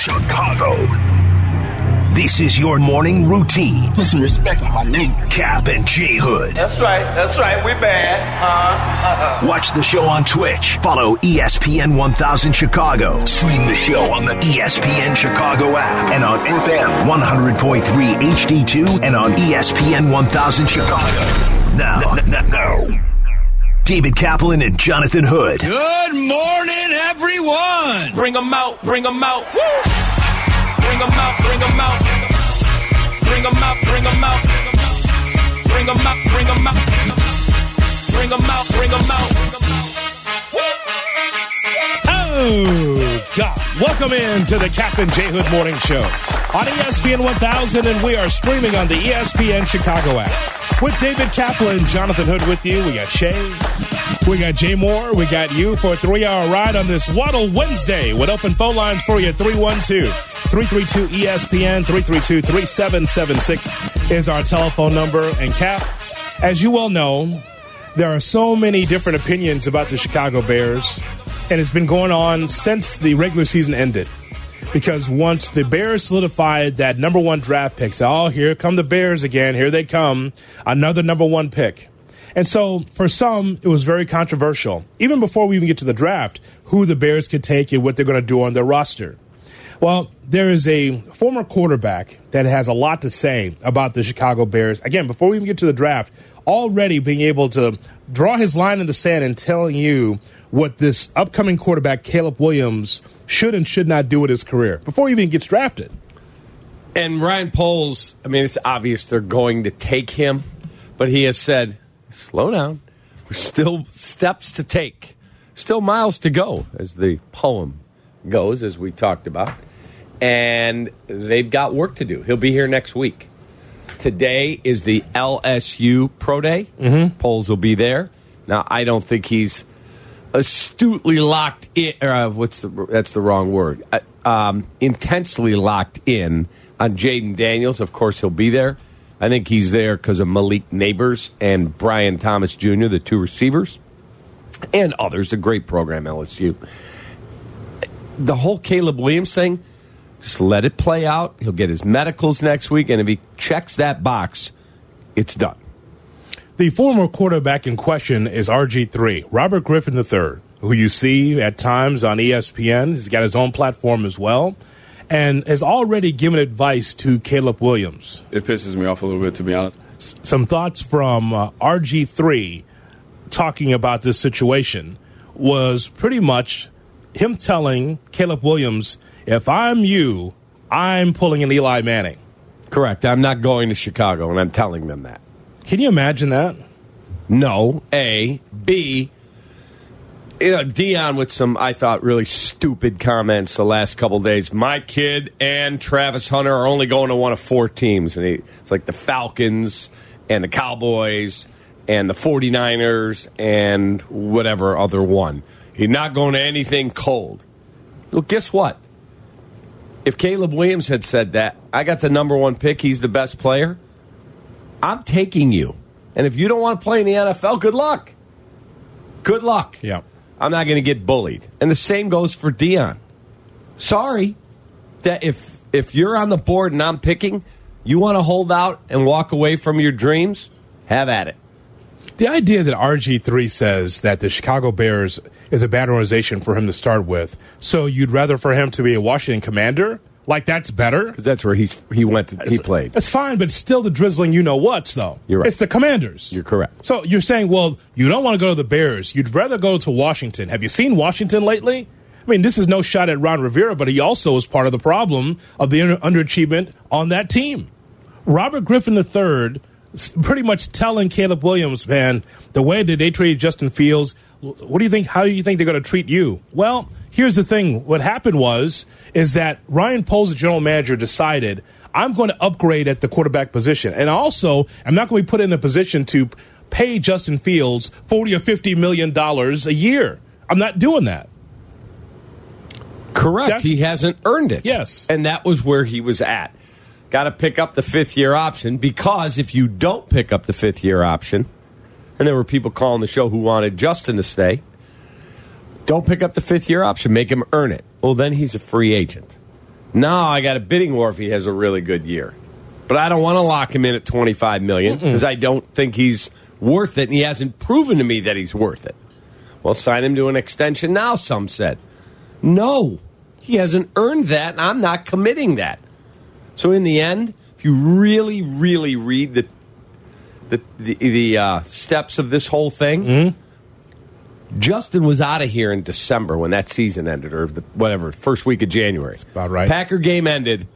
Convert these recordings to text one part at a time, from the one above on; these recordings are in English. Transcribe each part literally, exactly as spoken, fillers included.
Chicago. This is your morning routine. Put some respect on my name. Cap and J Hood. That's right. That's right. We're bad. Uh, uh, uh. Watch the show on Twitch. Follow E S P N one thousand Chicago. Stream the show on the E S P N Chicago app and on F M one hundred point three H D two and on E S P N one thousand Chicago. Now, now, now. David Kaplan and Jonathan Hood. Good morning, everyone. Bring them out, bring them out. Woo! Bring them out, bring them out. Bring them out, bring them out. Bring them out, bring them out. Bring them out, bring them out. Oh, God. Welcome in to the Cap and J Hood Morning Show on E S P N one thousand, and we are streaming on the E S P N Chicago app. With David Kaplan and Jonathan Hood with you. We got Shay, we got Jay Moore, we got you for a three-hour ride on this Waddle Wednesday with open phone lines for you. three one two, three three two, E S P N, three three two, three seven seven six is our telephone number. And Cap, as you well know, there are so many different opinions about the Chicago Bears, and it's been going on since the regular season ended. Because once the Bears solidified that number one draft pick, so, oh, here come the Bears again. Here they come. Another number one pick. And so for some, it was very controversial, even before we even get to the draft, who the Bears could take and what they're going to do on their roster. Well, there is a former quarterback that has a lot to say about the Chicago Bears. Again, before we even get to the draft, already being able to draw his line in the sand and telling you what this upcoming quarterback, Caleb Williams, should and should not do with his career before he even gets drafted. And Ryan Poles, I mean, it's obvious they're going to take him, but he has said, slow down. There's still steps to take. Still miles to go, as the poem goes, as we talked about. And they've got work to do. He'll be here next week. Today is the L S U Pro Day. Mm-hmm. Poles will be there. Now, I don't think he's astutely locked in, or uh, what's the, that's the wrong word, uh, um, intensely locked in on Jaden Daniels. Of course, he'll be there. I think he's there because of Malik Neighbors and Brian Thomas Junior, the two receivers, and others. A great program, L S U. The whole Caleb Williams thing, just let it play out. He'll get his medicals next week, and if he checks that box, it's done. The former quarterback in question is R G three, Robert Griffin the third, who you see at times on E S P N. He's got his own platform as well, and has already given advice to Caleb Williams. It pisses me off a little bit, to be honest. S- some thoughts from uh, R G three talking about this situation was pretty much him telling Caleb Williams, if I'm you, I'm pulling an Eli Manning. Correct. I'm not going to Chicago, and I'm telling them that. Can you imagine that? No, A. B, you know, Dion with some, I thought, really stupid comments the last couple of days. My kid and Travis Hunter are only going to one of four teams. And he, it's like the Falcons and the Cowboys and the forty-niners and whatever other one. He's not going to anything cold. Well, guess what? If Caleb Williams had said that, I got the number one pick, he's the best player, I'm taking you. And if you don't want to play in the N F L, good luck. Good luck. Yeah. I'm not going to get bullied. And the same goes for Dion. Sorry that if if you're on the board and I'm picking, you want to hold out and walk away from your dreams, have at it. The idea that R G three says that the Chicago Bears is a bad organization for him to start with, so you'd rather for him to be a Washington Commander? Like, that's better? Because that's where he's he went to, he played. That's fine, but still the drizzling you-know-whats, though. You're right. It's the Commanders. You're correct. So you're saying, well, you don't want to go to the Bears. You'd rather go to Washington. Have you seen Washington lately? I mean, this is no shot at Ron Rivera, but he also is part of the problem of the underachievement on that team. Robert Griffin the third pretty much telling Caleb Williams, man, the way that they treated Justin Fields, what do you think, how do you think they're going to treat you? Well, here's the thing. What happened was, is that Ryan Poles, the general manager, decided, I'm going to upgrade at the quarterback position. And also, I'm not going to be put in a position to pay Justin Fields forty or fifty million dollars a year. I'm not doing that. Correct. That's, he hasn't earned it. Yes. And that was where he was at. Got to pick up the fifth-year option, because if you don't pick up the fifth-year option, and there were people calling the show who wanted Justin to stay, don't pick up the fifth-year option. Make him earn it. Well, then he's a free agent. Now I got a bidding war if he has a really good year. But I don't want to lock him in at twenty-five million dollars because I don't think he's worth it, and he hasn't proven to me that he's worth it. Well, sign him to an extension now, some said. No, he hasn't earned that, and I'm not committing that. So in the end, if you really, really read the the the, the uh, steps of this whole thing, mm-hmm. Justin was out of here in December when that season ended, or the, whatever, first week of January. That's about right. Packer game ended.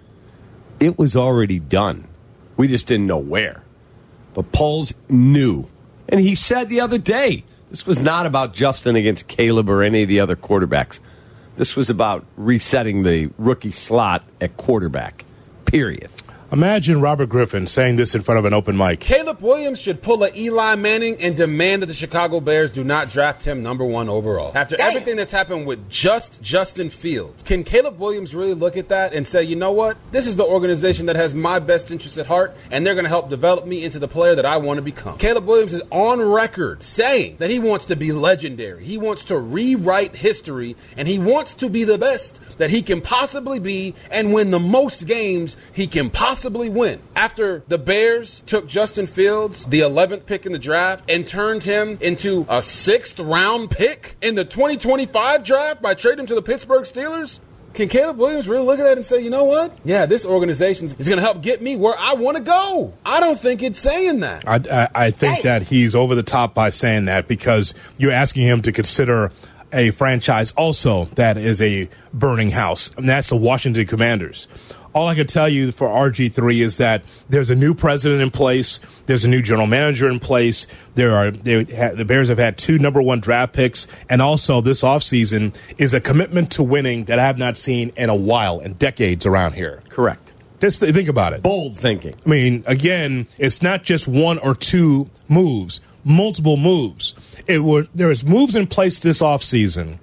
It was already done. We just didn't know where. But Poles knew. And he said the other day, this was not about Justin against Caleb or any of the other quarterbacks. This was about resetting the rookie slot at quarterback, period. Imagine Robert Griffin saying this in front of an open mic. Caleb Williams should pull a Eli Manning and demand that the Chicago Bears do not draft him number one overall. After Damn. everything that's happened with just Justin Fields, can Caleb Williams really look at that and say, you know what? This is the organization that has my best interests at heart, and they're going to help develop me into the player that I want to become. Caleb Williams is on record saying that he wants to be legendary. He wants to rewrite history, and he wants to be the best that he can possibly be and win the most games he can possibly Possibly win. After the Bears took Justin Fields, the eleventh pick in the draft, and turned him into a sixth round pick in the twenty twenty-five draft by trading him to the Pittsburgh Steelers, can Caleb Williams really look at that and say, you know what? Yeah, this organization is going to help get me where I want to go. I don't think it's saying that. I, I, I think hey. that he's over the top by saying that because you're asking him to consider a franchise also that is a burning house, and that's the Washington Commanders. All I can tell you for R G three is that there's a new president in place. There's a new general manager in place. There are they ha, the Bears have had two number one draft picks, and also this offseason is a commitment to winning that I have not seen in a while, in decades around here. Correct. Just think about it. Bold thinking. I mean, again, it's not just one or two moves, multiple moves. It were, there is moves in place this offseason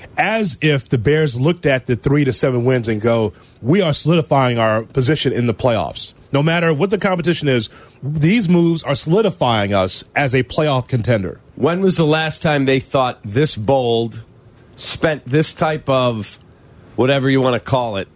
as if the Bears looked at the three to seven wins and go, we are solidifying our position in the playoffs. No matter what the competition is, these moves are solidifying us as a playoff contender. When was the last time they thought this bold, spent this type of, whatever you want to call it,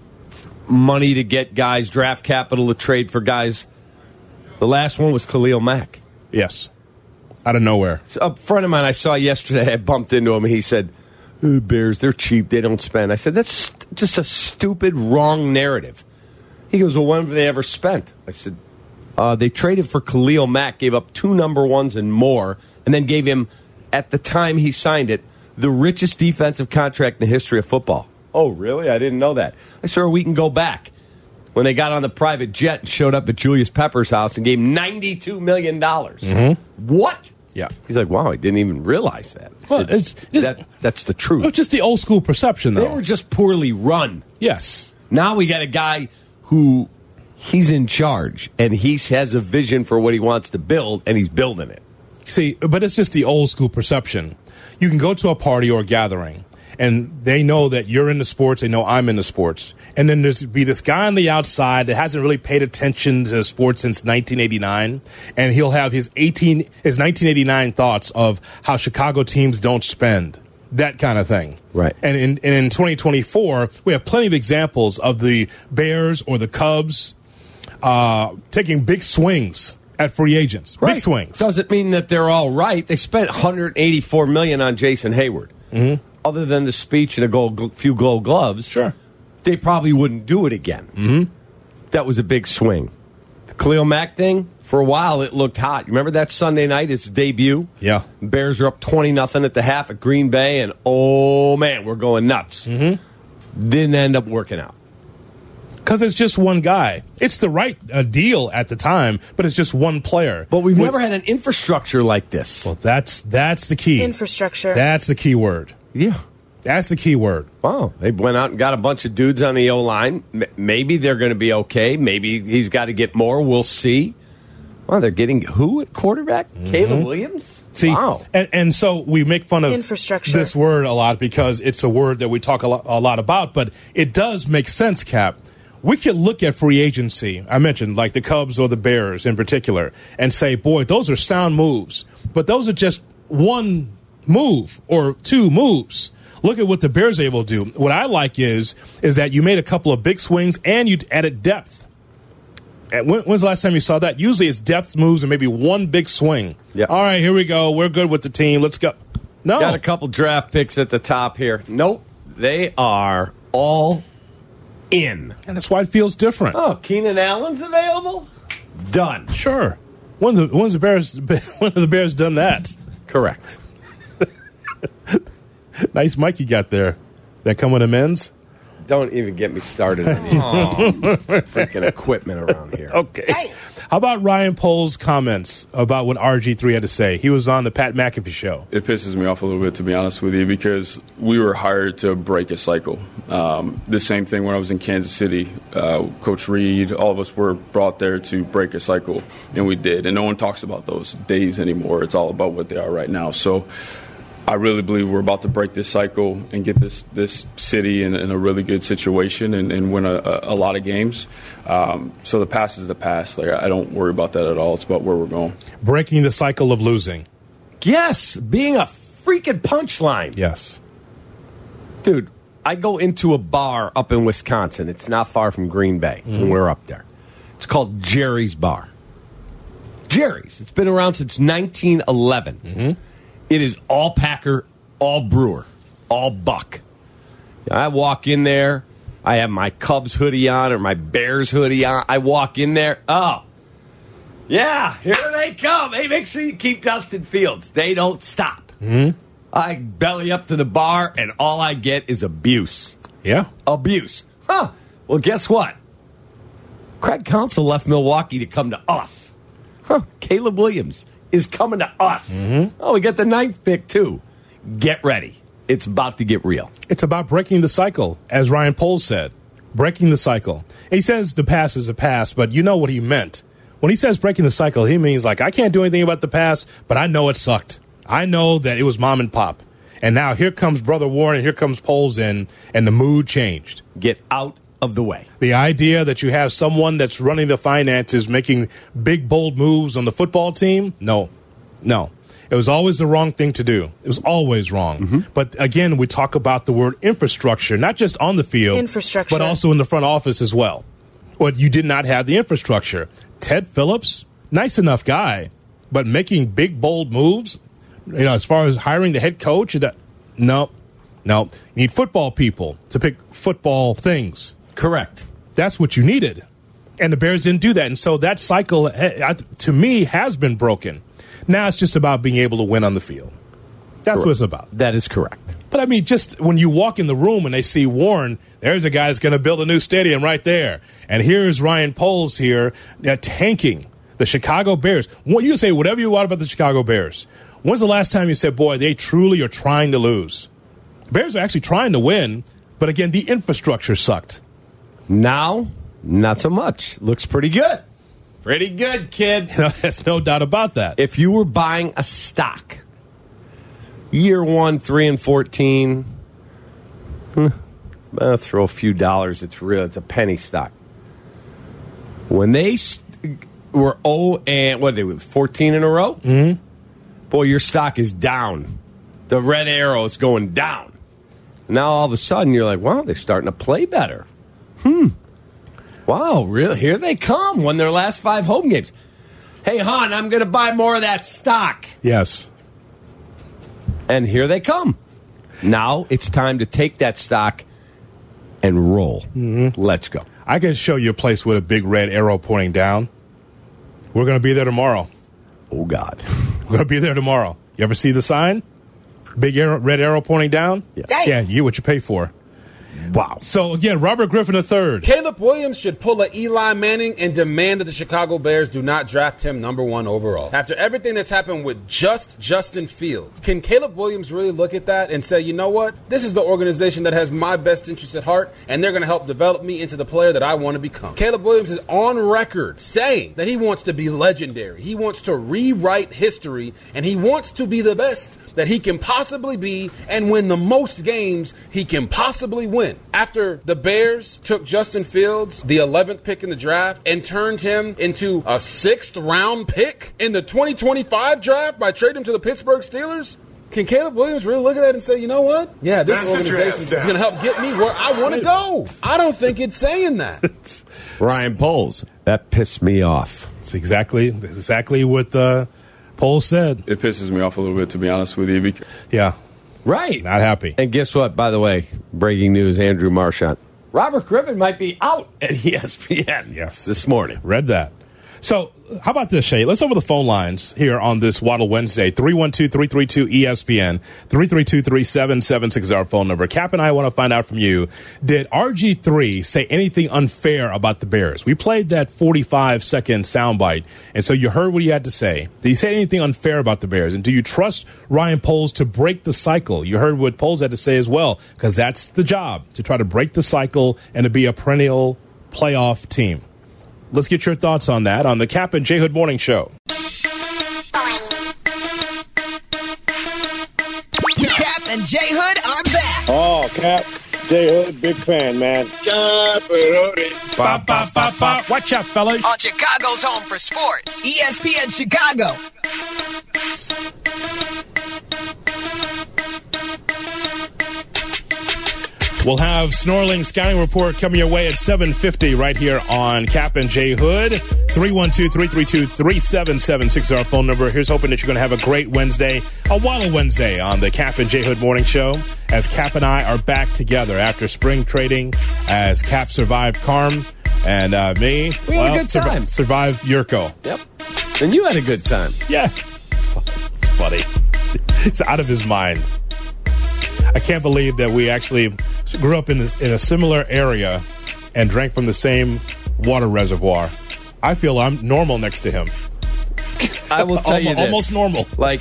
money to get guys, draft capital to trade for guys? The last one was Khalil Mack. Yes. Out of nowhere. So a friend of mine I saw yesterday, I bumped into him, and he said, oh, Bears, they're cheap, they don't spend. I said, that's just a stupid, wrong narrative. He goes, well, when have they ever spent? I said, uh, they traded for Khalil Mack, gave up two number ones and more, and then gave him, at the time he signed it, the richest defensive contract in the history of football. Oh, really? I didn't know that. I said, we can go back. When they got on the private jet and showed up at Julius Pepper's house and gave him ninety-two million dollars. Mm-hmm. What? Yeah. He's like, wow, I didn't even realize that. I well, said, it's, it's, that that's the truth. It's just the old school perception, though. They were just poorly run. Yes. Now we got a guy who he's in charge, and he has a vision for what he wants to build, and he's building it. See, but it's just the old school perception. You can go to a party or a gathering, and they know that you're into sports. They know I'm into sports. And then there's be this guy on the outside that hasn't really paid attention to sports since nineteen eighty-nine, and he'll have his eighteen his nineteen eighty-nine thoughts of how Chicago teams don't spend, that kind of thing. Right. And in, and in twenty twenty-four, we have plenty of examples of the Bears or the Cubs uh, taking big swings at free agents. Right. Big swings. Doesn't mean that they're all right. They spent one hundred eighty-four million dollars on Jason Hayward. Mm-hmm. Other than the speech and a gold, few gold gloves, sure, they probably wouldn't do it again. Mm-hmm. That was a big swing. The Khalil Mack thing, for a while, it looked hot. Remember that Sunday night, his debut? Yeah. Bears are up twenty nothing at the half at Green Bay, and oh, man, we're going nuts. Mm-hmm. Didn't end up working out. Because it's just one guy. It's the right uh, deal at the time, but it's just one player. But we've With, never had an infrastructure like this. Well, that's that's the key. Infrastructure. That's the key word. Yeah. That's the key word. Wow. They went out and got a bunch of dudes on the O-line. M- maybe they're going to be okay. Maybe he's got to get more. We'll see. Well, they're getting who at quarterback? Mm-hmm. Caleb Williams? See, wow. And, and so we make fun of infrastructure. This word a lot because it's a word that we talk a lot, a lot about, but it does make sense, Cap. We could look at free agency, I mentioned, like the Cubs or the Bears in particular, and say, boy, those are sound moves. But those are just one move or two moves. Look at what the Bears are able to do. What I like is is that you made a couple of big swings and you added depth. And when, when's the last time you saw that? Usually it's depth moves and maybe one big swing. Yep. All right, here we go. We're good with the team. Let's go. No. Got a couple draft picks at the top here. Nope. They are all in. And that's why it feels different. Oh, Keenan Allen's available? Done. Sure. When the when's the Bears when have the Bears done that? Correct. Nice mic you got there. That come with amends? Don't even get me started on freaking equipment around here. Okay. How about Ryan Poles' comments about what R G three had to say? He was on the Pat McAfee show. It pisses me off a little bit, to be honest with you, because we were hired to break a cycle. Um, the same thing when I was in Kansas City. Uh, Coach Reed, all of us were brought there to break a cycle, and we did. And no one talks about those days anymore. It's all about what they are right now. So I really believe we're about to break this cycle and get this this city in, in a really good situation and, and win a, a, a lot of games. Um, so the past is the past. Like I don't worry about that at all. It's about where we're going. Breaking the cycle of losing. Yes, being a freaking punchline. Yes. Dude, I go into a bar up in Wisconsin. It's not far from Green Bay, mm. and we're up there. It's called Jerry's Bar. Jerry's. It's been around since nineteen eleven. Mm-hmm. It is all Packer, all Brewer, all Buck. I walk in there. I have my Cubs hoodie on or my Bears hoodie on. I walk in there. Oh, yeah, here they come. Hey, make sure you keep Dustin Fields. They don't stop. Mm-hmm. I belly up to the bar, and all I get is abuse. Yeah. Abuse. Huh. Well, guess what? Craig Counsell left Milwaukee to come to us. Huh. Caleb Williams is coming to us. Mm-hmm. Oh, we got the ninth pick, too. Get ready. It's about to get real. It's about breaking the cycle, as Ryan Poles said. Breaking the cycle. He says the past is the past, but you know what he meant. When he says breaking the cycle, he means like, I can't do anything about the past, but I know it sucked. I know that it was mom and pop. And now here comes Brother Warren and here comes Poles in, and the mood changed. Get out of the way. The idea that you have someone that's running the finances making big, bold moves on the football team, no, no. It was always the wrong thing to do. It was always wrong. Mm-hmm. But again, we talk about the word infrastructure, not just on the field, infrastructure, but also in the front office as well. Well, you did not have the infrastructure. Ted Phillips, nice enough guy, but making big, bold moves, you know, as far as hiring the head coach, that, no, no. You need football people to pick football things. Correct. That's what you needed. And the Bears didn't do that. And so that cycle, to me, has been broken. Now it's just about being able to win on the field. That's correct. What it's about. That is correct. But, I mean, just when you walk in the room and they see Warren, there's a guy that's going to build a new stadium right there. And here's Ryan Poles here uh, tanking the Chicago Bears. You can say whatever you want about the Chicago Bears. When's the last time you said, boy, they truly are trying to lose? Bears are actually trying to win, but, again, the infrastructure sucked. Now, not so much. Looks pretty good. Pretty good, kid. You know, there's no doubt about that. If you were buying a stock, year one, three and fourteen, uh, throw a few dollars. It's real. It's a penny stock. When they st- were oh and what they were fourteen in a row, mm-hmm. boy, your stock is down. The red arrow is going down. Now all of a sudden you're like, wow, they're starting to play better. Hmm. Wow, really? Here they come. Won their last five home games. Hey, hon, I'm going to buy more of that stock. Yes. And here they come. Now it's time to take that stock and roll. Mm-hmm. Let's go. I can show you a place with a big red arrow pointing down. We're going to be there tomorrow. Oh, God. We're going to be there tomorrow. You ever see the sign? Big arrow, red arrow pointing down? Yeah. Yeah, you get what you pay for. Wow. So, again, Robert Griffin the third. Caleb Williams should pull a Eli Manning and demand that the Chicago Bears do not draft him number one overall. After everything that's happened with just Justin Fields, can Caleb Williams really look at that and say, you know what? This is the organization that has my best interest at heart, and they're going to help develop me into the player that I want to become. Caleb Williams is on record saying that he wants to be legendary. He wants to rewrite history, and he wants to be the best that he can possibly be and win the most games he can possibly win. After the Bears took Justin Fields, the eleventh pick in the draft, and turned him into a sixth round pick in the twenty twenty-five draft by trading him to the Pittsburgh Steelers, Can Caleb Williams really look at that and say, you know what? Yeah, this organization is going to help get me where I want to go. I don't think it's saying that. Ryan Poles, that pissed me off. It's exactly, exactly what uh, Poles said. It pisses me off a little bit, to be honest with you. Because yeah. Right. Not happy. And guess what, by the way, breaking news, Andrew Marchand. Robert Griffin might be out at E S P N yes. this morning. Read that. So, how about this, Shay? Let's over the phone lines here on this Waddle Wednesday. three one two, three three two, E S P N. three three two, three seven seven six is our phone number. Cap and I want to find out from you, did R G three say anything unfair about the Bears? We played that forty-five second soundbite, and so you heard what he had to say. Did he say anything unfair about the Bears? And do you trust Ryan Poles to break the cycle? You heard what Poles had to say as well, because that's the job, to try to break the cycle and to be a perennial playoff team. Let's get your thoughts on that on the Cap and J Hood Morning Show. Cap and J Hood are back. Oh, Cap, J Hood, big fan, man. Cap and Hoodie. Ba, ba, ba, ba. Watch out, fellas. On Chicago's home for sports, E S P N Chicago. We'll have Snorling Scouting Report coming your way at seven fifty right here on Cap and J Hood. three one two, three three two, three seven seven six is our phone number. Here's hoping that you're going to have a great Wednesday, a Waddle Wednesday on the Cap and J Hood Morning Show, as Cap and I are back together after spring trading, as Cap survived Carm, and uh, me, we well, had a good time. Sur- survived Yurko. Yep. And you had a good time. Yeah. It's funny. It's funny. It's out of his mind. I can't believe that we actually grew up in this, in a similar area and drank from the same water reservoir. I feel I'm normal next to him. I will tell you this. Almost normal. Like,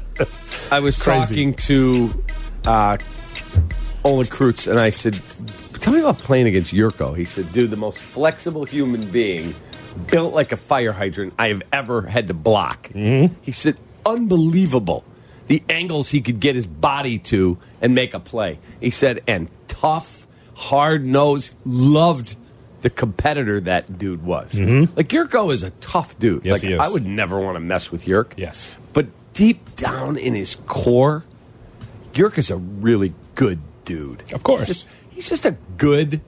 I was talking to uh, Ola Krutz, and I said, tell me about playing against Yurko. He said, dude, the most flexible human being, built like a fire hydrant I have ever had to block. Mm-hmm. He said, unbelievable. The angles he could get his body to and make a play. He said, and tough, hard-nosed, loved the competitor that dude was. Mm-hmm. Like, Yurko is a tough dude. Yes, like, he is. I would never want to mess with Yurk. Yes. But deep down in his core, Yurk is a really good dude. Of course. He's just, he's just a good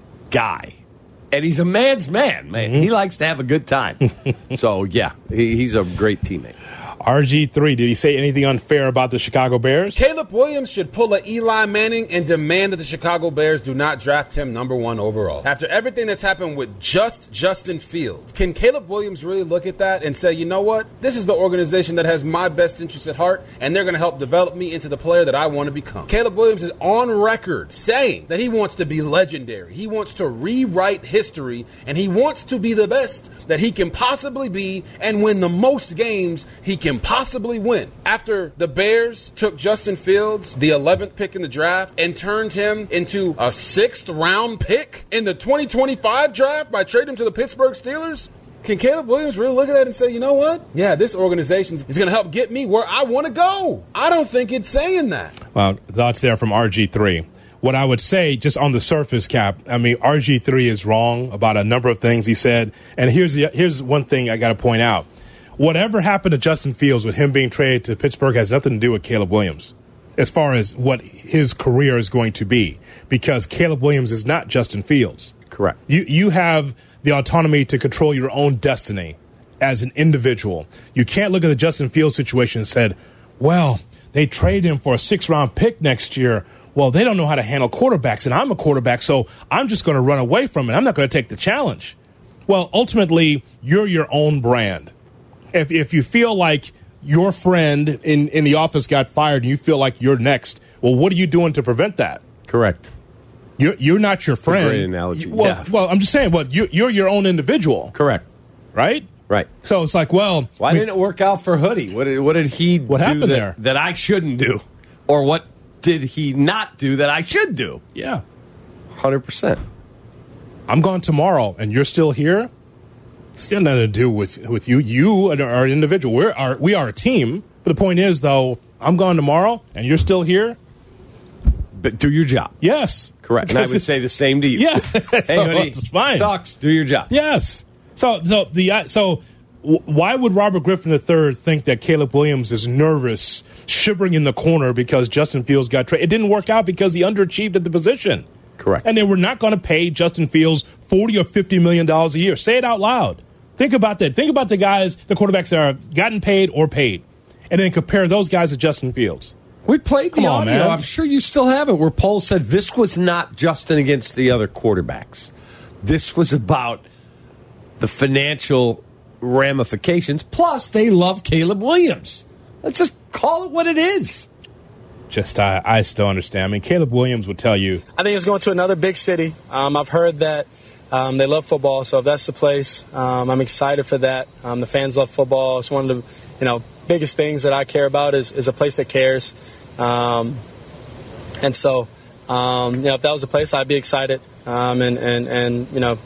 guy. And he's a man's man, man. Mm-hmm. He likes to have a good time. So, yeah, he, he's a great teammate. R G three, did he say anything unfair about the Chicago Bears? Caleb Williams should pull a Eli Manning and demand that the Chicago Bears do not draft him number one overall. After everything that's happened with just Justin Fields, can Caleb Williams really look at that and say, you know what? This is the organization that has my best interest at heart, and they're going to help develop me into the player that I want to become. Caleb Williams is on record saying that he wants to be legendary. He wants to rewrite history, and he wants to be the best that he can possibly be and win the most games he can possibly win. After the Bears took Justin Fields, the eleventh pick in the draft, and turned him into a sixth round pick in the twenty twenty-five draft by trading him to the Pittsburgh Steelers, can Caleb Williams really look at that and say, you know what? Yeah, this organization is going to help get me where I want to go. I don't think it's saying that. Well, thoughts there from R G three. What I would say, just on the surface, Cap, I mean, R G three is wrong about a number of things he said. And here's the, here's one thing I got to point out. Whatever happened to Justin Fields with him being traded to Pittsburgh has nothing to do with Caleb Williams as far as what his career is going to be, because Caleb Williams is not Justin Fields. Correct. You you have the autonomy to control your own destiny as an individual. You can't look at the Justin Fields situation and said, well, they traded him for a six-round pick next year. Well, they don't know how to handle quarterbacks, and I'm a quarterback, so I'm just going to run away from it. I'm not going to take the challenge. Well, ultimately, you're your own brand. If if you feel like your friend in, in the office got fired and you feel like you're next, well, what are you doing to prevent that? Correct. You're, you're not your friend. Great analogy. You, well, yeah. well, I'm just saying, well, you, you're your own individual. Correct. Right? Right. So it's like, well. Why we, didn't it work out for Hoodie? What did, what did he what do happened that, there? that I shouldn't do? Or what did he not do that I should do? Yeah. one hundred percent. I'm gone tomorrow and you're still here? It's got nothing to do with, with you. You are an individual. We're our, we are a team. But the point is, though, I'm gone tomorrow and you're still here. But do your job. Yes. Correct. And I would say the same to you. Yeah. Hey, so, Hoodie, it's fine. sucks. Do your job. Yes. So, so the uh, so why would Robert Griffin the third think that Caleb Williams is nervous, shivering in the corner because Justin Fields got traded? It didn't work out because he underachieved at the position. Correct. And they were not going to pay Justin Fields forty or fifty million dollars a year. Say it out loud. Think about that. Think about the guys, the quarterbacks that are gotten paid or paid, and then compare those guys to Justin Fields. We played the Come on, audio. man. I'm sure you still have it, where Paul said this was not Justin against the other quarterbacks. This was about the financial ramifications. Plus, they love Caleb Williams. Let's just call it what it is. Just, I, I still understand. I mean, Caleb Williams would tell you. I think it's going to another big city. Um, I've heard that um, they love football, so if that's the place, um, I'm excited for that. Um, the fans love football. It's one of the, you know, biggest things that I care about is, is a place that cares. Um, and so, um, you know, if that was a place, I'd be excited um, and, and, and, you know,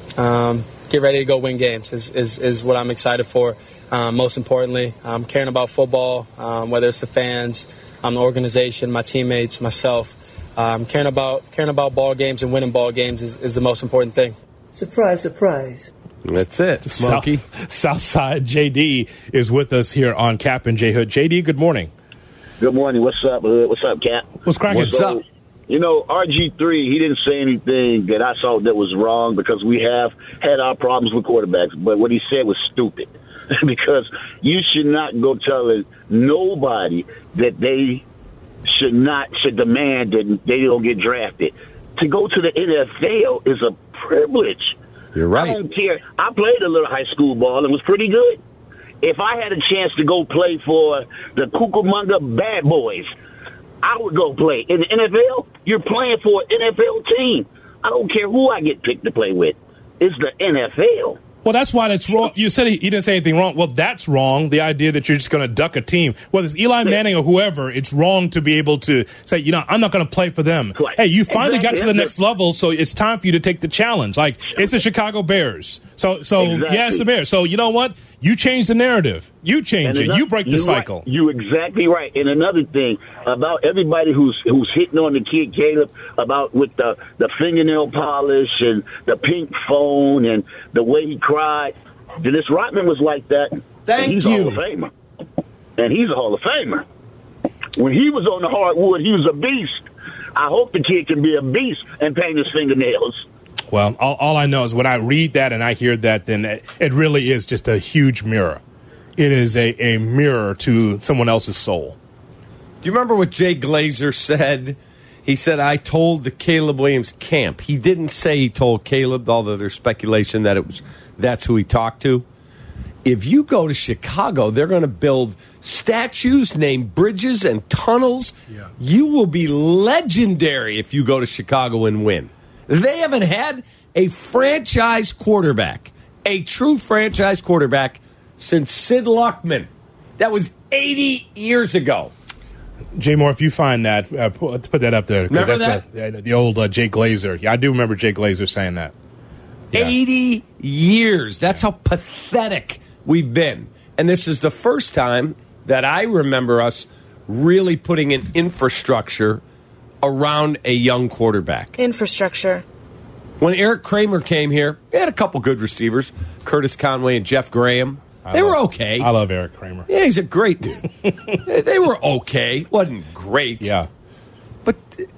um, get ready to go win games is, is, is what I'm excited for. Um, most importantly, I'm caring about football, um, whether it's the fans, um, the organization, my teammates, myself. Um, caring about caring about ball games and winning ball games is, is the most important thing. Surprise, surprise. That's it, Smokey. South, Southside J D is with us here on Cap and J Hood. J D, good morning. Good morning. What's up, Hood? What's up, Cap? What's cracking? What's up? You know, R G three, he didn't say anything that I saw that was wrong because we have had our problems with quarterbacks. But what he said was stupid because you should not go telling nobody that they should not, should demand that they don't get drafted. To go to the N F L is a privilege. You're right. I don't care. I played a little high school ball and was pretty good. If I had a chance to go play for the Cucamonga Bad Boys, I would go play. In the N F L, you're playing for an N F L team. I don't care who I get picked to play with. It's the N F L. Well, that's why that's wrong. You said he, he didn't say anything wrong. Well, that's wrong, the idea that you're just going to duck a team. Whether it's Eli Manning or whoever, it's wrong to be able to say, you know, I'm not going to play for them. Right. Hey, you finally Exactly. got to the next level, so it's time for you to take the challenge. Like, it's the Chicago Bears. So, so Exactly. yeah, it's the Bears. So, you know what? You change the narrative. You change And it. another- You break the you're cycle. Right. You exactly right. And another thing about everybody who's who's hitting on the kid Caleb about with the, the fingernail polish and the pink phone and the way he cried. Dennis Rodman was like that. Thank and he's you. a Hall of Famer. And he's a Hall of Famer. When he was on the hardwood, he was a beast. I hope the kid can be a beast and paint his fingernails. Well, all, all I know is when I read that and I hear that, then it, it really is just a huge mirror. It is a, a mirror to someone else's soul. Do you remember what Jay Glazer said? He said, I told the Caleb Williams camp. He didn't say he told Caleb, although there's speculation that it was that's who he talked to. If you go to Chicago, they're going to build statues named bridges and tunnels. Yeah. You will be legendary if you go to Chicago and win. They haven't had a franchise quarterback, a true franchise quarterback, since Sid Luckman. That was eighty years ago. Jay Moore, if you find that, uh, put, put that up there. 'cause Remember that's that? A, the old uh, Jay Glazer. Yeah, I do remember Jay Glazer saying that. Yeah. eighty years. That's how pathetic we've been. And this is the first time that I remember us really putting an infrastructure around a young quarterback. Infrastructure. When Eric Kramer came here, they had a couple good receivers, Curtis Conway and Jeff Graham. I They love, were okay. I love Eric Kramer. Yeah, he's a great dude. They were okay. Wasn't great. Yeah. But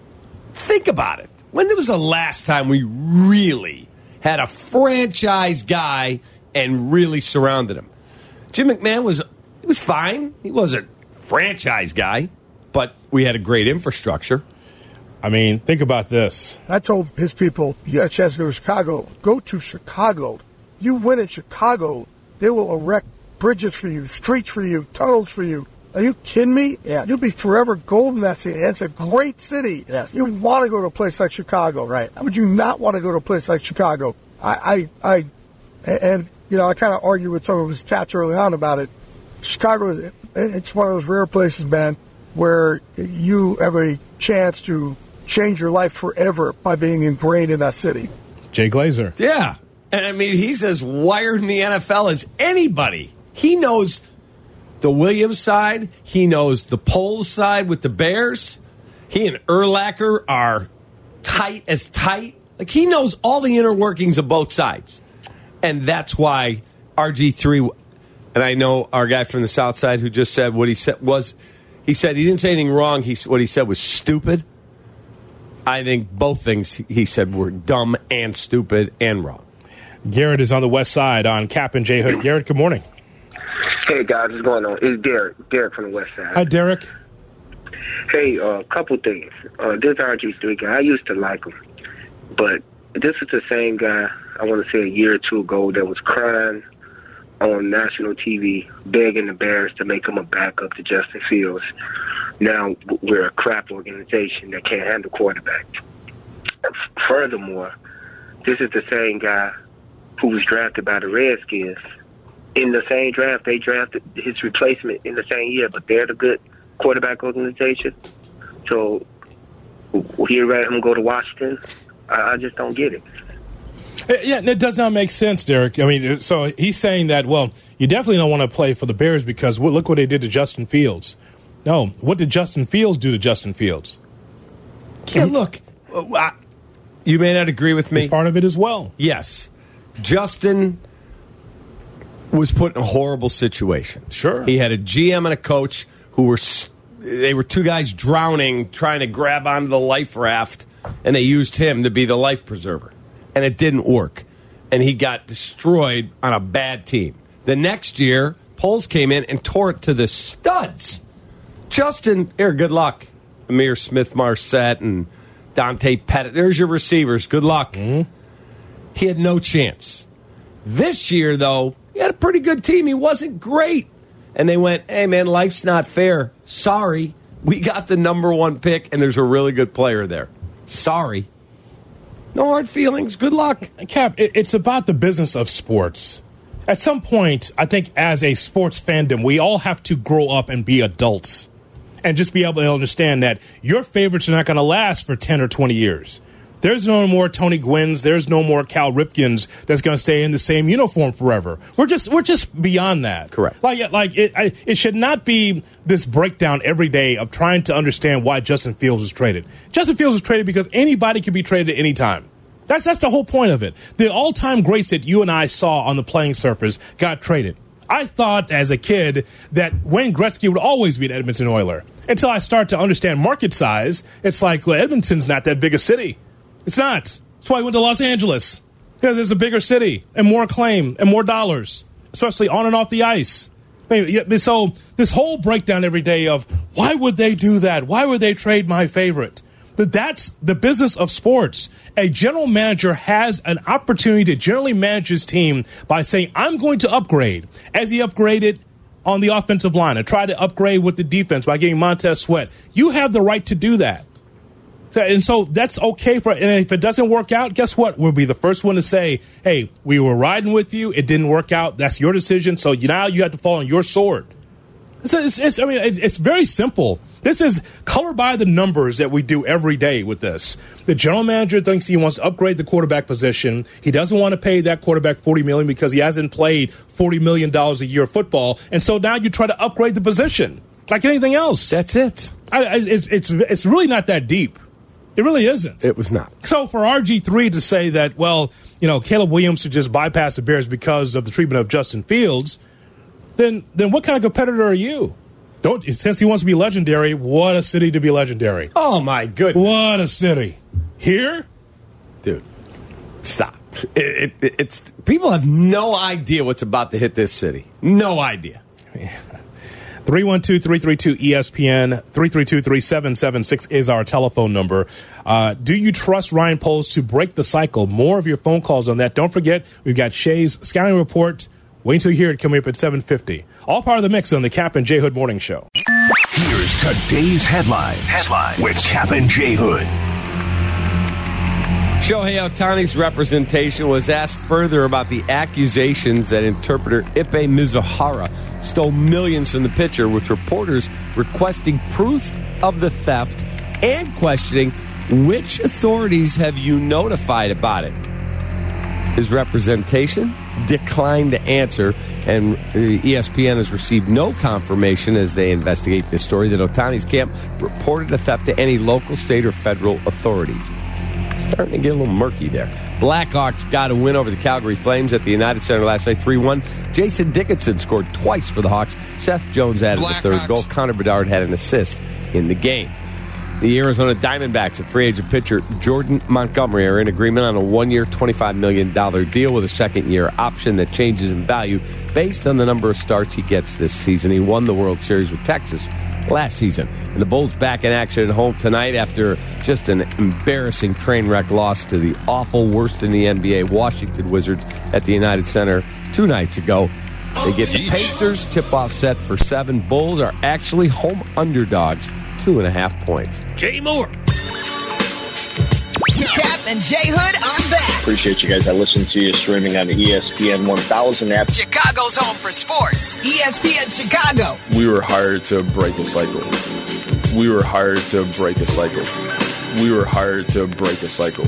think about it. When was the last time we really had a franchise guy and really surrounded him? Jim McMahon was he was fine. He wasn't a franchise guy, but we had a great infrastructure. I mean, think about this. I told his people, you got a chance to go to Chicago. Go to Chicago. You win in Chicago, they will erect bridges for you, streets for you, tunnels for you. Are you kidding me? Yeah. You'll be forever gold in that city. It's a great city. Yes. You want to go to a place like Chicago. Right. How would you not want to go to a place like Chicago? I, I, I and, you know, I kind of argued with some of his cats early on about it. Chicago, is it's one of those rare places, man, where you have a chance to change your life forever by being ingrained in that city. Jay Glazer. Yeah. And, I mean, he's as wired in the N F L as anybody. He knows the Williams side. He knows the Poles side with the Bears. He and Urlacher are tight as tight. Like, he knows all the inner workings of both sides. And that's why R G three, and I know our guy from the South Side who just said what he said was, he said he didn't say anything wrong. He What he said was stupid. I think both things he said were dumb and stupid and wrong. Garrett is on the West Side on Cap and J Hood. Garrett, good morning. Hey, guys, what's going on? It's Derek. Derek from the West Side. Hi, Derek. Hey, a uh, couple things. Uh, this R G three guy, I used to like him. But this is the same guy, I want to say a year or two ago, that was crying on national T V, begging the Bears to make him a backup to Justin Fields. Now we're a crap organization that can't handle quarterback. Furthermore, this is the same guy who was drafted by the Redskins. In the same draft, they drafted his replacement in the same year, but they're the good quarterback organization. So here, let him go to Washington. I, I just don't get it. Yeah, it does not make sense, Derek. I mean, so he's saying that, well, you definitely don't want to play for the Bears because look what they did to Justin Fields. No, what did Justin Fields do to Justin Fields? Yeah, look, you may not agree with me. He's part of it as well. Yes. Justin was put in a horrible situation. Sure. He had a G M and a coach who were, they were two guys drowning, trying to grab onto the life raft, and they used him to be the life preserver. And it didn't work. And he got destroyed on a bad team. The next year, Poles came in and tore it to the studs. Justin, here, good luck. Amir Smith-Marset and Dante Pettit. There's your receivers. Good luck. Mm-hmm. He had no chance. This year, though, he had a pretty good team. He wasn't great. And they went, hey, man, life's not fair. Sorry. We got the number one pick, and there's a really good player there. Sorry. No hard feelings. Good luck. Cap, it's about the business of sports. At some point, I think as a sports fandom, we all have to grow up and be adults and just be able to understand that your favorites are not going to last for ten or twenty years. There's no more Tony Gwynns. There's no more Cal Ripkins that's going to stay in the same uniform forever. We're just we're just beyond that. Correct. Like like it I, it should not be this breakdown every day of trying to understand why Justin Fields was traded. Justin Fields was traded because anybody can be traded at any time. That's that's the whole point of it. The all-time greats that you and I saw on the playing surface got traded. I thought as a kid that Wayne Gretzky would always be an Edmonton Oiler. Until I start to understand market size, it's like, well, Edmonton's not that big a city. It's not. That's why I went to Los Angeles. Because it's a bigger city and more acclaim and more dollars, especially on and off the ice. So this whole breakdown every day of why would they do that? Why would they trade my favorite? But that's the business of sports. A general manager has an opportunity to generally manage his team by saying, I'm going to upgrade. As he upgraded on the offensive line and tried to upgrade with the defense by getting Montez Sweat. You have the right to do that. So, and so that's okay. For, and if it doesn't work out, guess what? We'll be the first one to say, hey, we were riding with you. It didn't work out. That's your decision. So you, now you have to fall on your sword. It's, it's, it's, I mean, it's, it's very simple. This is color by the numbers that we do every day with this. The general manager thinks he wants to upgrade the quarterback position. He doesn't want to pay that quarterback forty million dollars because he hasn't played forty million dollars a year of football. And so now you try to upgrade the position like anything else. That's it. I, it's, it's, it's really not that deep. It really isn't. It was not. So for R G three to say that, well, you know, Caleb Williams should just bypass the Bears because of the treatment of Justin Fields, then then what kind of competitor are you? Don't since he wants to be legendary, what a city to be legendary. Oh, my goodness. What a city. Here? Dude, stop. It, it, it's people have no idea what's about to hit this city. No idea. three one two, three three two, E S P N, three three two, three seven seven six is our telephone number. Uh, do you trust Ryan Poles to break the cycle? More of your phone calls on that. Don't forget, we've got Shay's Scouting Report. Wait until you hear it coming up at seven fifty. All part of the mix on the Cap and J Hood Morning Show. Here's today's headlines. Headline with Cap and J Hood. Shohei Ohtani's representation was asked further about the accusations that interpreter Ippei Mizuhara stole millions from the pitcher, with reporters requesting proof of the theft and questioning which authorities have you notified about it. His representation declined to answer, and E S P N has received no confirmation as they investigate this story that Ohtani's camp reported the theft to any local, state, or federal authorities. starting to get a little murky there. Blackhawks got a win over the Calgary Flames at the United Center last night, three one. Jason Dickinson scored twice for the Hawks. Seth Jones added the third goal. Connor Bedard had an assist in the game. The Arizona Diamondbacks and free agent pitcher Jordan Montgomery are in agreement on a one-year, twenty-five million dollars deal with a second-year option that changes in value based on the number of starts he gets this season. He won the World Series with Texas last season. And the Bulls back in action at home tonight after just an embarrassing train wreck loss to the awful worst in the N B A Washington Wizards at the United Center two nights ago. They get the Pacers tip-off set for seven. Bulls are actually home underdogs, two and a half points. Jay Moore. Cap and J Hood are back. Appreciate you guys. I listen to you streaming on the E S P N one thousand app. Chicago's home for sports. E S P N Chicago. We were hired to break a cycle. We were hired to break a cycle. We were hired to break a cycle.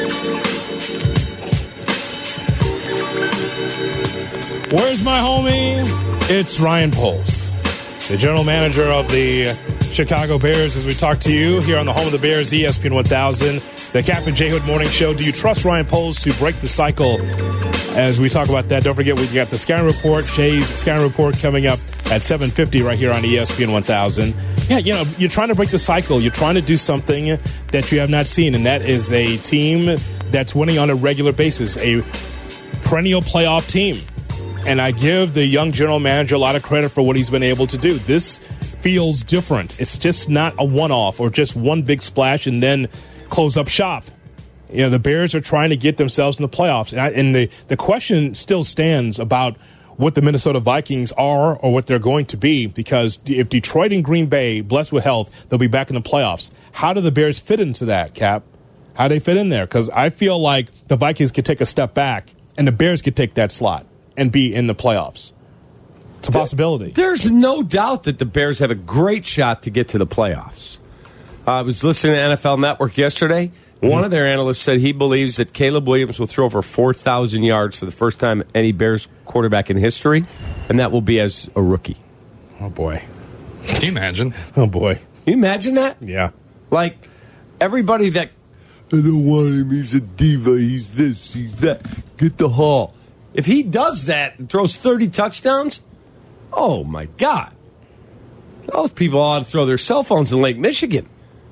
Where's my homie? It's Ryan Poles, the general manager of the Chicago Bears, as we talk to you here on the home of the Bears, E S P N one thousand, the Cap and J Hood Morning Show. Do you trust Ryan Poles to break the cycle? As we talk about that, don't forget we got the Scouting Report, Jay's Scouting Report coming up at seven fifty right here on E S P N one thousand. Yeah, you know, you're trying to break the cycle. You're trying to do something that you have not seen, and that is a team that's winning on a regular basis, a perennial playoff team. And I give the young general manager a lot of credit for what he's been able to do. This feels different. It's just not a one-off or just one big splash and then close up shop. You know, the Bears are trying to get themselves in the playoffs. And, I, and the, the question still stands about what the Minnesota Vikings are or what they're going to be, because if Detroit and Green Bay, blessed with health, they'll be back in the playoffs. How do the Bears fit into that, Cap? How do they fit in there? Because I feel like the Vikings could take a step back and the Bears could take that slot and be in the playoffs. It's a possibility. There's no doubt that the Bears have a great shot to get to the playoffs. Uh, I was listening to N F L Network yesterday. Mm-hmm. One of their analysts said he believes that Caleb Williams will throw for four thousand yards for the first time any Bears quarterback in history, and that will be as a rookie. Oh, boy. Can you imagine? Oh, boy. Can you imagine that? Yeah. Like, everybody that, I don't want him, he's a diva, he's this, he's that, get the Hall. If he does that and throws thirty touchdowns, oh, my God. Those people ought to throw their cell phones in Lake Michigan.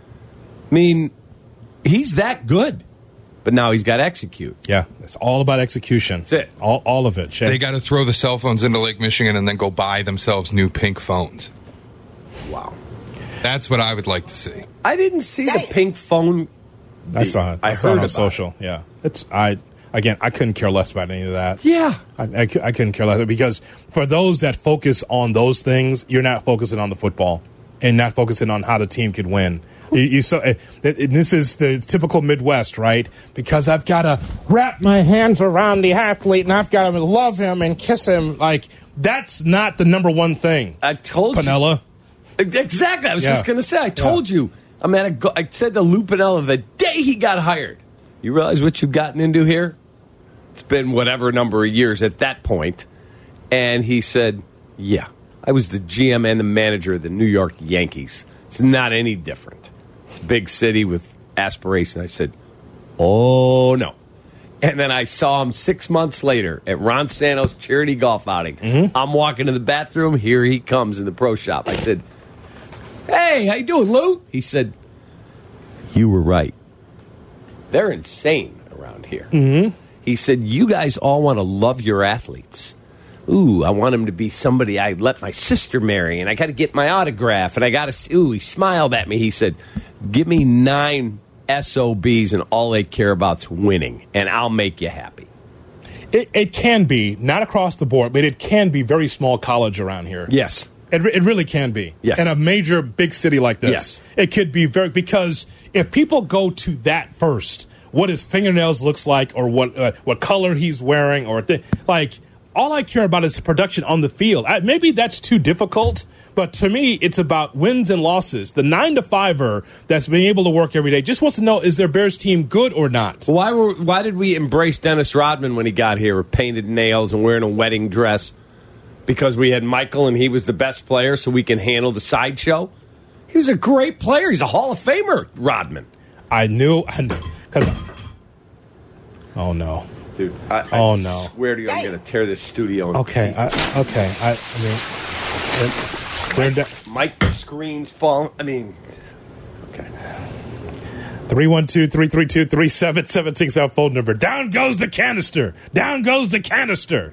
I mean, he's that good. But now he's got to execute. Yeah, it's all about execution. That's it. All, all of it. Shay. They got to throw the cell phones into Lake Michigan and then go buy themselves new pink phones. Wow. That's what I would like to see. I didn't see the pink phone. I saw it. I, I saw heard it on about social. It. Yeah. It's I again, I couldn't care less about any of that. Yeah. I, I, I couldn't care less, because for those that focus on those things, you're not focusing on the football and not focusing on how the team could win. You, you saw, it, it, this is the typical Midwest, right? Because I've got to wrap my hands around the athlete and I've got to love him and kiss him. Like, that's not the number one thing. I told Pinella. you. Exactly. I was Yeah. just going to say, I told yeah. you. I mean, I, go, I said to Lou Pinella the day he got hired, you realize what you've gotten into here? It's been whatever number of years at that point. And he said, yeah, I was the G M and the manager of the New York Yankees. It's not any different. It's a big city with aspiration. I said, oh, no. And then I saw him six months later at Ron Santos' charity golf outing. Mm-hmm. I'm walking to the bathroom. Here he comes in the pro shop. I said, hey, how you doing, Lou? He said, you were right. They're insane around here. Mm-hmm. He said, you guys all want to love your athletes. Ooh, I want him to be somebody I let my sister marry, and I got to get my autograph, and I got to, ooh, he smiled at me. He said, give me nine S O Bs, and all they care about's winning, and I'll make you happy. It, it can be, not across the board, but it can be very small college around here. Yes. It, it really can be. Yes. In a major big city like this. Yes. It could be very, because if people go to that first, what his fingernails looks like, or what uh, what color he's wearing, or th- like, all I care about is the production on the field. I, maybe that's too difficult, but to me, it's about wins and losses. The nine to fiver that's been able to work every day just wants to know, is their Bears team good or not? Why were why did we embrace Dennis Rodman when he got here with painted nails and wearing a wedding dress? Because we had Michael and he was the best player, so we can handle the sideshow? He was a great player. He's a Hall of Famer, Rodman. I knew, because Oh, no. Dude, I, I oh, no. swear to you, I'm going to tear this studio into Okay, I, okay. I, I mean, they're Mike, da- Mike, the screen's falling. I mean, okay. three one two, three three two, three seven seven six, our phone number. Down goes the canister. Down goes the canister.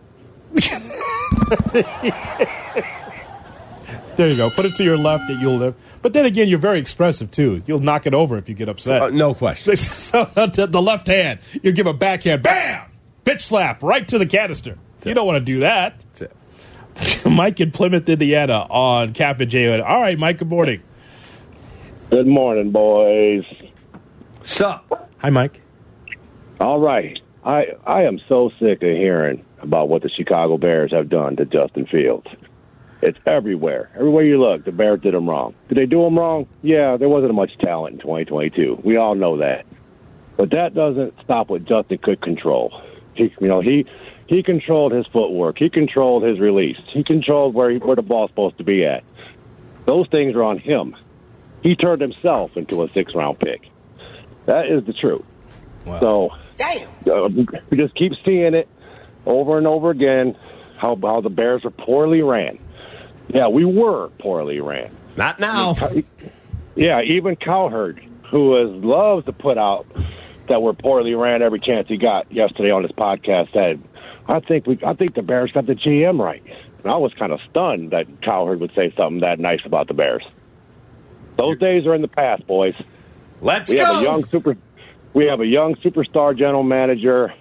There you go. Put it to your left that you'll live. But then again, you're very expressive, too. You'll knock it over if you get upset. Uh, no question. So, the left hand, you give a backhand. Bam! Bitch slap right to the canister. That's you it. Don't want to do that. That's it. Mike in Plymouth, Indiana on Cap and J Hood. All right, Mike, good morning. Good morning, boys. Sup? Hi, Mike. All right. I, I am so sick of hearing about what the Chicago Bears have done to Justin Fields. It's everywhere. Everywhere you look, the Bears did them wrong. Did they do them wrong? Yeah, there wasn't much talent in twenty twenty-two. We all know that. But that doesn't stop what Justin could control. He, you know, he he controlled his footwork. He controlled his release. He controlled where he, where the ball's supposed to be at. Those things are on him. He turned himself into a six-round pick. That is the truth. Wow. So, Damn. Uh, we just keep seeing it over and over again, how, how the Bears are poorly ran. Yeah, we were poorly ran. Not now. Yeah, even Cowherd, who has loves to put out that we're poorly ran every chance he got yesterday on his podcast, said, I think we, I think the Bears got the G M right. And I was kind of stunned that Cowherd would say something that nice about the Bears. Those days are in the past, boys. Let's we go. Have a young super, we have a young superstar general manager.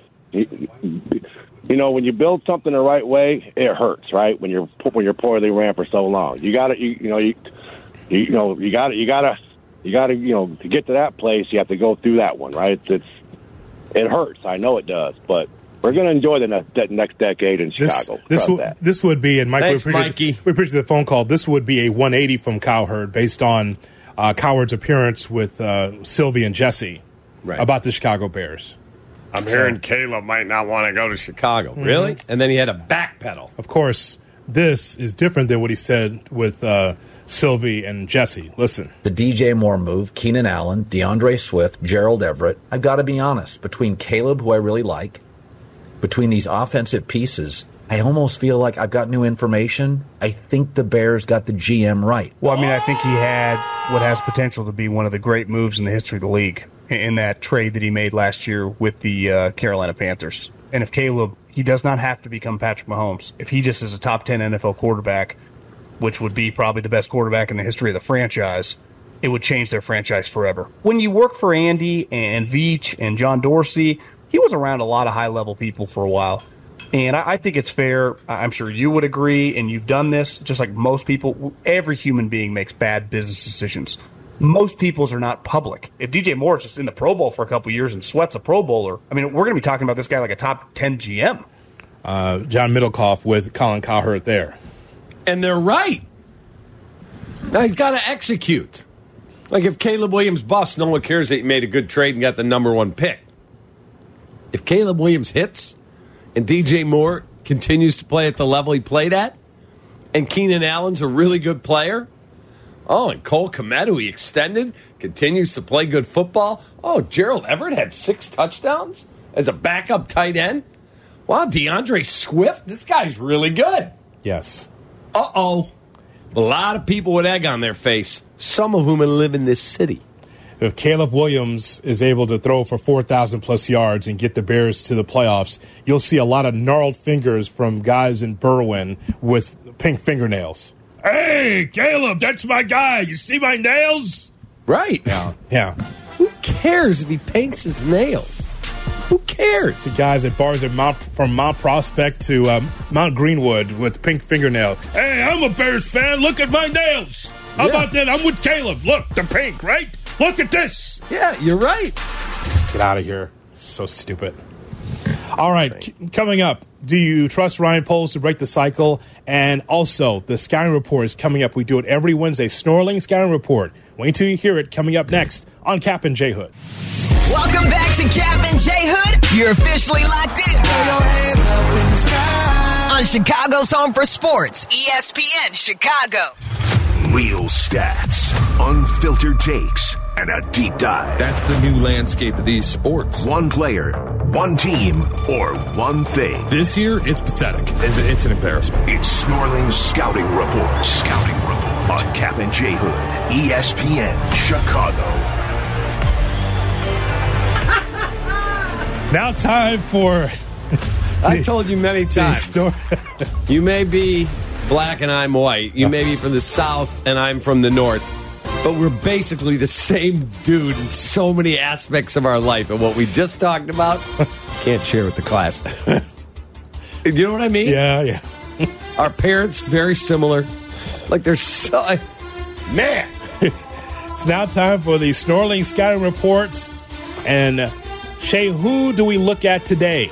You know, when you build something the right way, it hurts, right? When you're when you're poorly ran for so long, you got to, you, you know, you, you know, you got to, you got to, you got to, you know, to get to that place, you have to go through that one, right? It's, it's it hurts. I know it does, but we're going to enjoy the next, that next decade in Chicago. This, this, w- this would be, and Mike, Thanks, we, appreciate, Mikey. we appreciate the phone call. This would be a one eighty from Cowherd based on uh, Cowherd's appearance with uh, Sylvie and Jesse right. about the Chicago Bears. I'm hearing Caleb might not want to go to Chicago. Mm-hmm. Really? And then he had a backpedal. Of course, this is different than what he said with uh, Sylvie and Jesse. Listen. The D J Moore move, Keenan Allen, DeAndre Swift, Gerald Everett. I've got to be honest. Between Caleb, who I really like, between these offensive pieces, I almost feel like I've got new information. I think the Bears got the G M right. Well, I mean, I think he had what has potential to be one of the great moves in the history of the league in that trade that he made last year with the uh, Carolina Panthers. And if Caleb, he does not have to become Patrick Mahomes. If he just is a top ten N F L quarterback, which would be probably the best quarterback in the history of the franchise, it would change their franchise forever. When you work for Andy and Veach and John Dorsey, he was around a lot of high-level people for a while. And I, I think it's fair. I'm sure you would agree, and you've done this, just like most people. Every human being makes bad business decisions. Most people's are not public. If D J Moore is just in the Pro Bowl for a couple years and sweats a Pro Bowler, I mean, we're going to be talking about this guy like a top ten G M. Uh, John Middlecoff with Colin Cowherd there. And they're right. Now he's got to execute. Like if Caleb Williams busts, no one cares that he made a good trade and got the number one pick. If Caleb Williams hits and D J Moore continues to play at the level he played at, and Keenan Allen's a really good player, oh, and Cole Kmet, who he extended, continues to play good football. Oh, Gerald Everett had six touchdowns as a backup tight end. Wow, DeAndre Swift, this guy's really good. Yes. Uh-oh. A lot of people with egg on their face, some of whom live in this city. If Caleb Williams is able to throw for four thousand plus yards and get the Bears to the playoffs, you'll see a lot of gnarled fingers from guys in Berwyn with pink fingernails. Hey, Caleb, that's my guy. You see my nails? Right. Yeah. Yeah. Who cares if he paints his nails? Who cares? The guys at bars at Mount, from Mount Prospect to um, Mount Greenwood with pink fingernails. Hey, I'm a Bears fan. Look at my nails. How yeah. about that? I'm with Caleb. Look, they're pink, right? Look at this. Yeah, you're right. Get out of here. So stupid. All right, c- coming up, do you trust Ryan Poles to break the cycle? And also, the scouting report is coming up. We do it every Wednesday. Snorling Scouting Report. Wait until you hear it coming up next on Cap and J Hood. Welcome back to Cap and J Hood. You're officially locked in. Throw your hands up in the sky. On Chicago's home for sports, E S P N Chicago. Real stats, unfiltered takes, and a deep dive. That's the new landscape of these sports. One player, one team, or one thing. This year, it's pathetic. It's an embarrassment. It's Snorling's Scouting Report. Scouting Report on Cap and J Hood, E S P N, Chicago. Now time for... I told you many times. You may be black and I'm white. You may be from the South and I'm from the North. But we're basically the same dude in so many aspects of our life. And what we just talked about, can't share with the class. You know what I mean? Yeah, yeah. Our parents, very similar. Like they're so... Man! It's now time for the Snorling Scouting Reports. And, Shay, who do we look at today?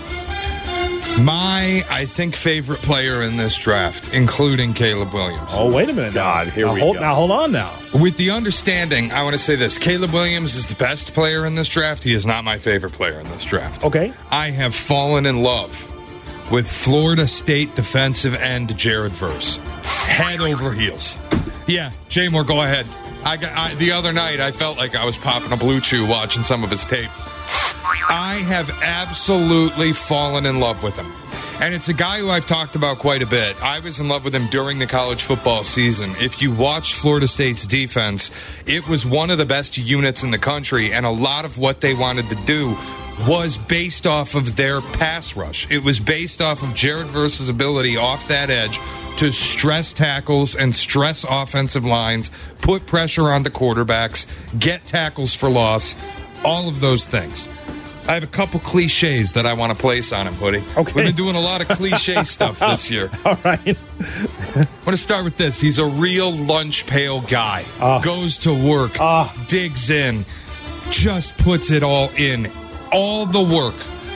My, I think, favorite player in this draft, including Caleb Williams. Oh, wait a minute. God, here now, we hold, go. Now, hold on now. With the understanding, I want to say this. Caleb Williams is the best player in this draft. He is not my favorite player in this draft. Okay. I have fallen in love with Florida State defensive end Jared Verse. Head over heels. Yeah, Jay Moore, go ahead. I got I, the other night, I felt like I was popping a blue chew watching some of his tape. I have absolutely fallen in love with him. And it's a guy who I've talked about quite a bit. I was in love with him during the college football season. If you watch Florida State's defense, it was one of the best units in the country, and a lot of what they wanted to do was based off of their pass rush. It was based off of Jared Verse's ability off that edge to stress tackles and stress offensive lines, put pressure on the quarterbacks, get tackles for loss, all of those things. I have a couple cliches that I want to place on him, Hoodie. Okay. We've been doing a lot of cliche stuff this year. All right. I want to start with this. He's a real lunch pail guy. Uh, Goes to work, uh, digs in, just puts it all in. All the work.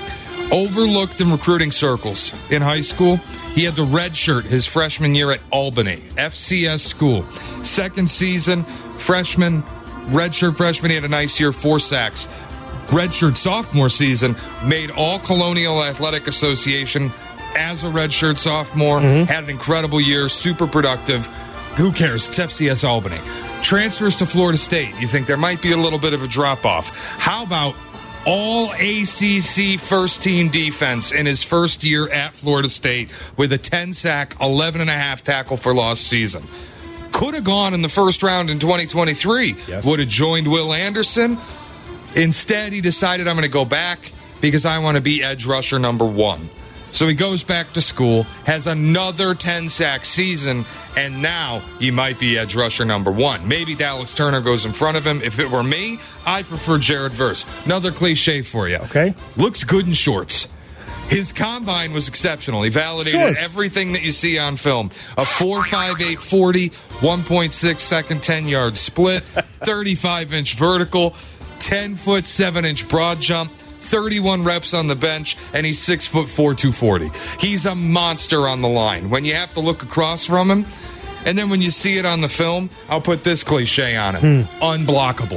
Overlooked in recruiting circles in high school. He had the red shirt his freshman year at Albany, F C S school. Second season, freshman, redshirt freshman, he had a nice year, four sacks. Redshirt sophomore season, made all Colonial Athletic Association as a redshirt sophomore, mm-hmm. had an incredible year, super productive. Who cares? It's F C S Albany. Transfers to Florida State. You think there might be a little bit of a drop-off. How about all A C C first-team defense in his first year at Florida State with a ten-sack, eleven and a half tackle for loss season? Could have gone in the first round in twenty twenty-three. Yes. Would have joined Will Anderson. Instead, he decided, I'm going to go back because I want to be edge rusher number one. So he goes back to school, has another ten-sack season, and now he might be edge rusher number one. Maybe Dallas Turner goes in front of him. If it were me, I prefer Jared Verse. Another cliche for you. Okay. Looks good in shorts. His combine was exceptional. He validated Shorts. everything that you see on film. A four five eight forty, one point six second ten-yard split, thirty-five inch vertical, ten foot seven inch broad jump, thirty-one reps on the bench, and he's six foot four, two forty. He's a monster on the line. When you have to look across from him, and then when you see it on the film, I'll put this cliche on it. Mm. Unblockable.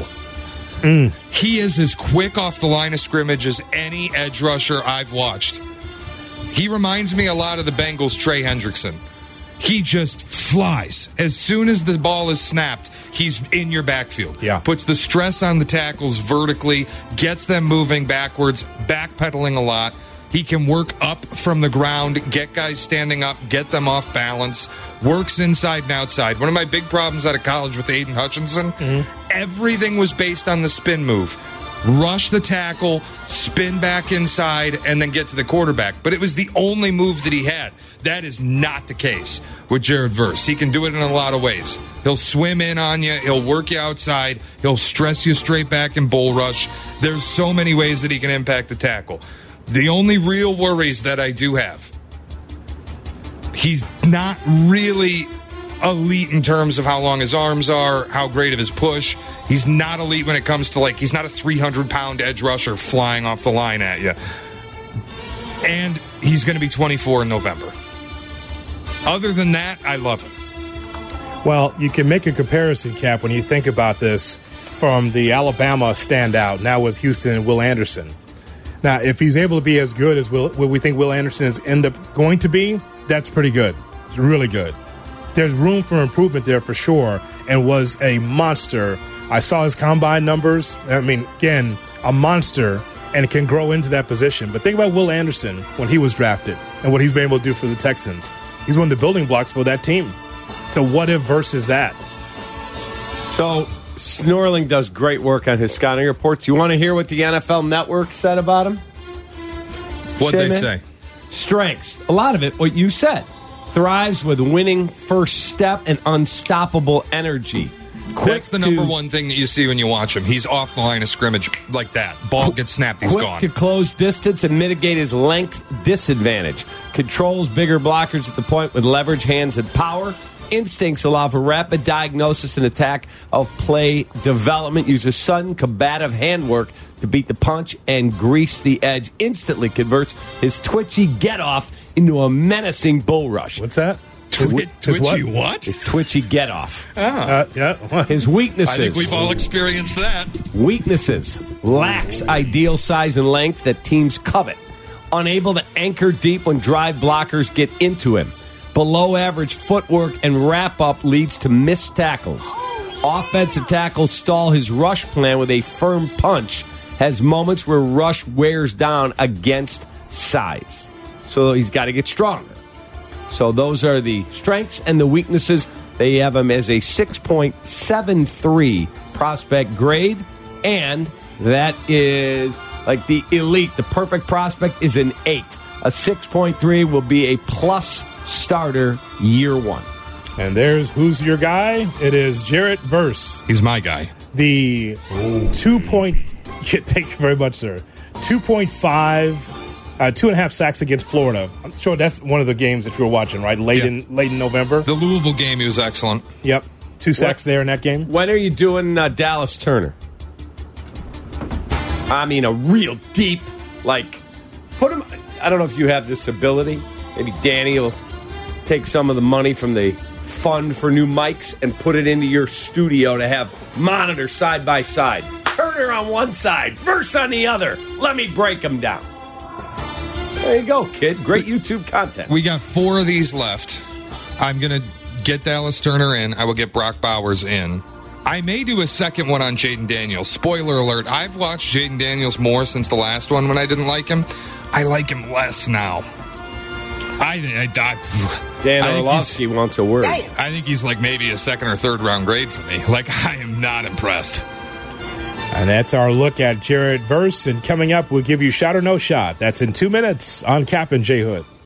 Mm. He is as quick off the line of scrimmage as any edge rusher I've watched. He reminds me a lot of the Bengals' Trey Hendrickson. He just flies. As soon as the ball is snapped, he's in your backfield. Yeah. Puts the stress on the tackles vertically, gets them moving backwards, backpedaling a lot. He can work up from the ground, get guys standing up, get them off balance, works inside and outside. One of my big problems out of college with Aiden Hutchinson, mm-hmm. everything was based on the spin move. Rush the tackle, spin back inside, and then get to the quarterback. But it was the only move that he had. That is not the case with Jared Verse. He can do it in a lot of ways. He'll swim in on you. He'll work you outside. He'll stress you straight back in bull rush. There's so many ways that he can impact the tackle. The only real worries that I do have, he's not really elite in terms of how long his arms are, how great of his push. He's not elite when it comes to, like, he's not a three hundred pound edge rusher flying off the line at you. And he's going to be twenty-four in November. Other than that, I love him. Well, you can make a comparison, Cap, when you think about this from the Alabama standout, now with Houston and Will Anderson. Now, if he's able to be as good as Will, what we think Will Anderson is end up going to be, that's pretty good. It's really good. There's room for improvement there for sure, and was a monster I saw his combine numbers. I mean, again, a monster, and can grow into that position. But think about Will Anderson when he was drafted and what he's been able to do for the Texans. He's one of the building blocks for that team. So what if versus that? So Snorling does great work on his scouting reports. You want to hear what the N F L Network said about him? What'd they Shayman? say? Strengths. A lot of it, what you said. Thrives with winning first step and unstoppable energy. Quick That's the number to, one thing that you see when you watch him. He's off the line of scrimmage like that. Ball gets snapped, he's quick gone. to close distance and mitigate his length disadvantage. Controls bigger blockers at the point with leverage, hands, and power. Instincts allow for rapid diagnosis and attack of play development. Uses sudden combative handwork to beat the punch and grease the edge. Instantly converts his twitchy get-off into a menacing bull rush. What's that? Twi- twitchy what? His twitchy get-off. Ah. Uh, yeah. His weaknesses. I think we've all experienced that. Weaknesses. Lacks ideal size and length that teams covet. Unable to anchor deep when drive blockers get into him. Below average footwork and wrap up leads to missed tackles. Offensive tackles stall his rush plan with a firm punch. Has moments where rush wears down against size. So he's got to get stronger. So those are the strengths and the weaknesses. They have him as a six point seven three prospect grade. And that is like the elite. The perfect prospect is an eight. A six point three will be a plus starter year one. And there's who's your guy? It is Jarrett Verse. He's my guy. The two point. Thank you very much, sir. Two point five, uh, two and a half sacks against Florida. I'm sure that's one of the games that you were watching, right? Late Yeah. in late in November. The Louisville game, he was excellent. Yep, two sacks What? there in that game. When are you doing uh, Dallas Turner? I mean, a real deep, like, put him. I don't know if you have this ability. Maybe Danny will take some of the money from the fund for new mics and put it into your studio to have monitors side by side. Turner on one side, Verse on the other. Let me break them down. There you go, kid. Great YouTube content. We got four of these left. I'm going to get Dallas Turner in. I will get Brock Bowers in. I may do a second one on Jaden Daniels. Spoiler alert, I've watched Jaden Daniels more since the last one when I didn't like him. I like him less now. I, I, I Dan I think Orlovsky wants a word. I think he's like maybe a second or third round grade for me. Like, I am not impressed. And that's our look at Jarrett Verse. And coming up, we'll give you shot or no shot. That's in two minutes on Cap and J Hood.